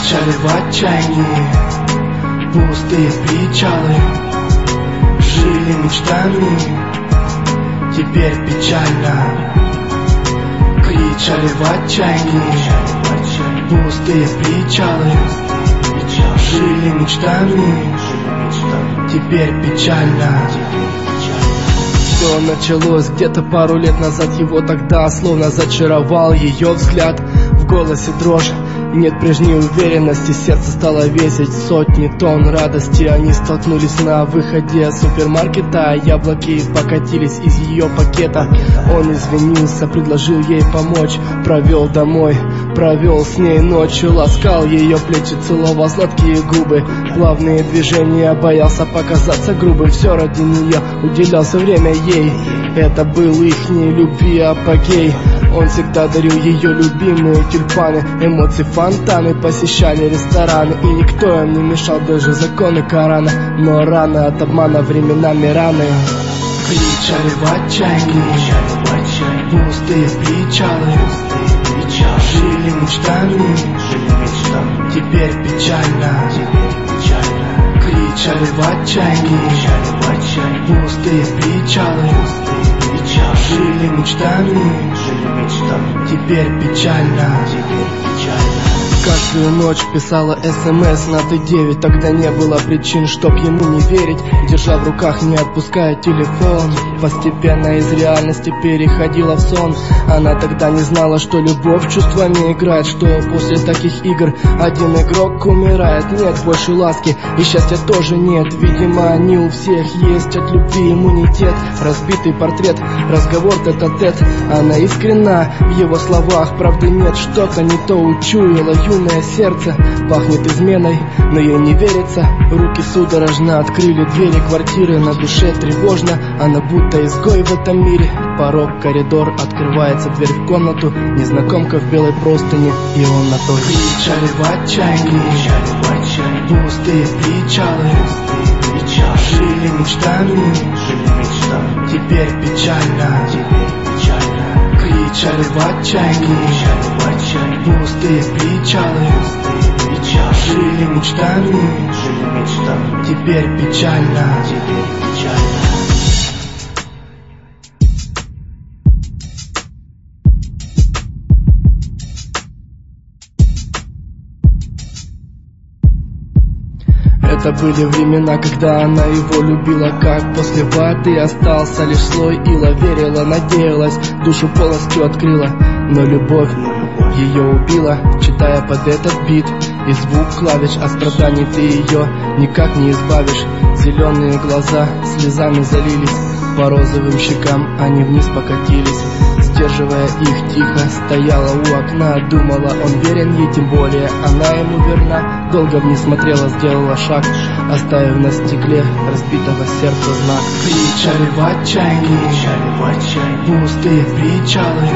Кричали в отчаянии пустые причалы, жили мечтами, теперь печально. Кричали в отчаянии пустые причалы, жили мечтами, теперь печально. Все началось где-то пару лет назад. Его тогда словно зачаровал ее взгляд. В голосе дрожь, нет прежней уверенности. Сердце стало весить сотни тонн радости. Они столкнулись на выходе супермаркета. Яблоки покатились из ее пакета. Он извинился, предложил ей помочь. Провел домой, провел с ней ночью. Ласкал ее плечи, целовал сладкие губы. Плавные движения, боялся показаться грубым. Все ради нее, уделял все время ей. Это был ихний любви апогей. Он всегда дарил ее любимые тюльпаны. Эмоции фонтаны, посещали рестораны. И никто им не мешал, даже законы Корана. Но рано от обмана временами раны. Кричали в отчаянии пустые причалы, жили мечтами, теперь печально. Кричали в отчаянии пустые причалы, жили мечтами, теперь печально. Каждую ночь писала СМС на Т9. Тогда не было причин, чтоб ему не верить. Держа в руках, не отпуская телефон. Постепенно из реальности переходила в сон. Она тогда не знала, что любовь чувствами играет, что после таких игр один игрок умирает. Нет больше ласки и счастья тоже нет. Видимо, они у всех есть, от любви иммунитет. Разбитый портрет, разговор тет-а-тет. Она искренна в его словах, правды нет. Что-то не то учуяла юное сердце. Пахнет изменой, но ей не верится. Руки судорожно открыли двери квартиры. На душе тревожно, она будто изгой в этом мире. Порог, коридор, открывается дверь в комнату. Незнакомка в белой простыне, и он на той. Кричали в отчаянии пустые причалы, жили мечтами, теперь печально. Кричали в отчаянии пустые причалы, жили мечтами, теперь печально. Это были времена, когда она его любила, как после воды остался лишь слой ила. Верила, надеялась, душу полностью открыла, но любовь ее убила. Читая под этот бит и звук клавиш, от страданий ты ее никак не избавишь. Зеленые глаза слезами залились, по розовым щекам они вниз покатились. Сдерживая их, тихо стояла у окна. Думала, он верен ей, тем более она ему верна. Долго вниз смотрела, сделала шаг, оставив на стекле разбитого сердца знак. Кричали в отчаянии пустые причалы,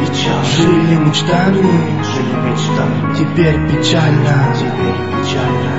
жили мечтами, теперь печально.